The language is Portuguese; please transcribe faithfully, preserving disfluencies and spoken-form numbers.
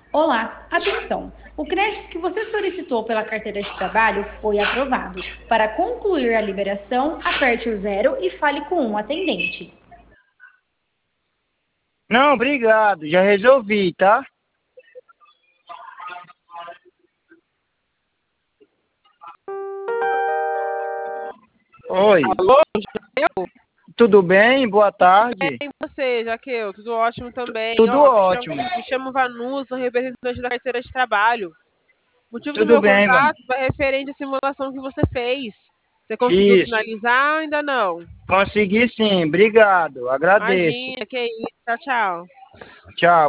Olá, atenção! O crédito que você solicitou pela carteira de trabalho foi aprovado. Para concluir a liberação, aperte o zero e fale com um atendente. Não, obrigado, já resolvi, tá? Oi, Alô, Jaqueu? tudo bem? Boa tarde. Bem, você, Jaqueu? Tudo ótimo também. Tudo Ó, me chamo, ótimo. me chamo Vanu, sou representante da carteira de trabalho. O motivo do Tudo meu bem, mano. contato é referente à simulação que você fez. Você conseguiu Isso. finalizar ou ainda não? Consegui sim, obrigado. Agradeço. Imagina, que isso. Tchau, tchau. Tchau.